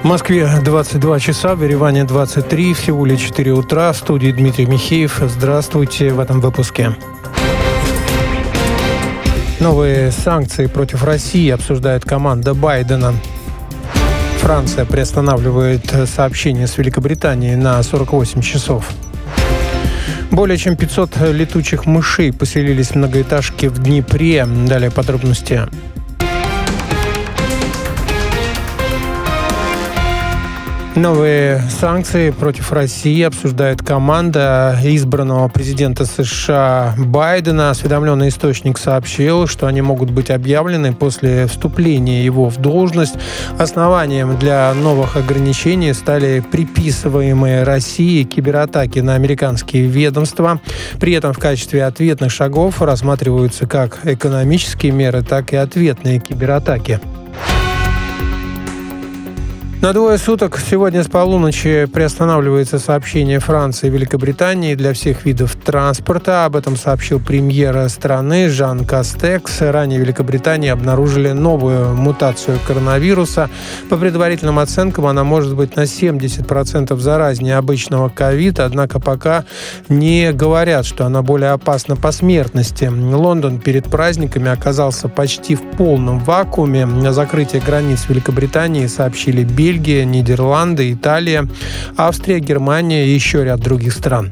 В Москве 22 часа, в Ереване 23, в Сеуле 4 утра. В студии Дмитрий Михеев. Здравствуйте в этом выпуске. Новые санкции против России обсуждает команда Байдена. Франция приостанавливает сообщение с Великобританией на 48 часов. Более чем 500 летучих мышей поселились в многоэтажке в Днепре. Далее подробности. Новые санкции против России обсуждает команда избранного президента США Байдена. Осведомленный источник сообщил, что они могут быть объявлены после вступления его в должность. Основанием для новых ограничений стали приписываемые России кибератаки на американские ведомства. При этом в качестве ответных шагов рассматриваются как экономические меры, так и ответные кибератаки. На 2 суток сегодня с полуночи приостанавливается сообщение Франции и Великобритании для всех видов транспорта. Об этом сообщил премьер страны Жан Кастекс. Ранее в Великобритании обнаружили новую мутацию коронавируса. По предварительным оценкам она может быть на 70% заразнее обычного ковида, однако пока не говорят, что она более опасна по смертности. Лондон перед праздниками оказался почти в полном вакууме. На закрытие границ Великобритании сообщили Бельгия, Нидерланды, Италия, Австрия, Германия и еще ряд других стран.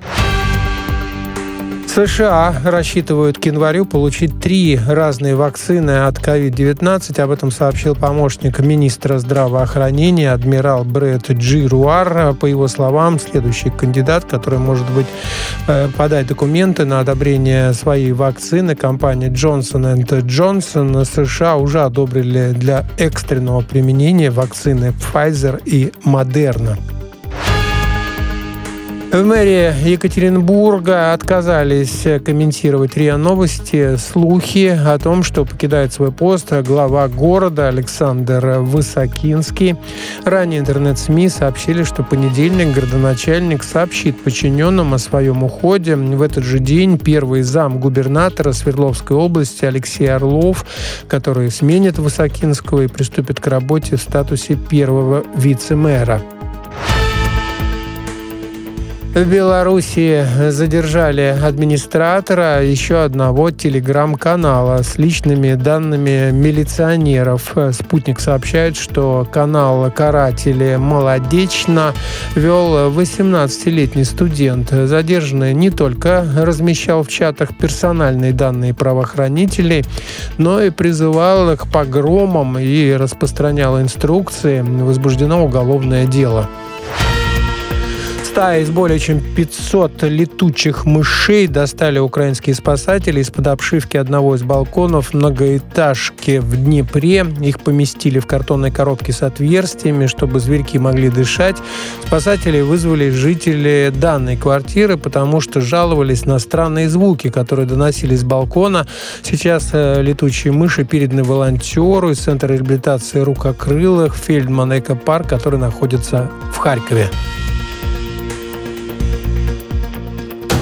США рассчитывают к январю получить 3 разные вакцины от COVID-19. Об этом сообщил помощник министра здравоохранения адмирал Брэд Джируар. По его словам, следующий кандидат, который может быть подать документы на одобрение своей вакцины, компания Johnson & Johnson. США уже одобрили для экстренного применения вакцины Pfizer и Moderna. В мэрии Екатеринбурга отказались комментировать РИА Новости слухи о том, что покидает свой пост глава города Александр Высокинский. Ранее интернет-СМИ сообщили, что в понедельник градоначальник сообщит подчиненным о своем уходе. В этот же день первый зам губернатора Свердловской области Алексей Орлов, который сменит Высокинского и приступит к работе в статусе первого вице-мэра. В Беларуси задержали администратора еще одного телеграм-канала с личными данными милиционеров. «Спутник» сообщает, что канал «Каратели Молодечно» вел 18-летний студент. Задержанный не только размещал в чатах персональные данные правоохранителей, но и призывал к погромам и распространял инструкции. Возбуждено уголовное дело. Стая из более чем 500 летучих мышей достали украинские спасатели из-под обшивки одного из балконов многоэтажки в Днепре. Их поместили в картонной коробке с отверстиями, чтобы зверьки могли дышать. Спасатели вызвали жителей данной квартиры, потому что жаловались на странные звуки, которые доносились с балкона. Сейчас летучие мыши переданы волонтеру из Центра реабилитации рукокрылых Фельдман Экопарк, который находится в Харькове.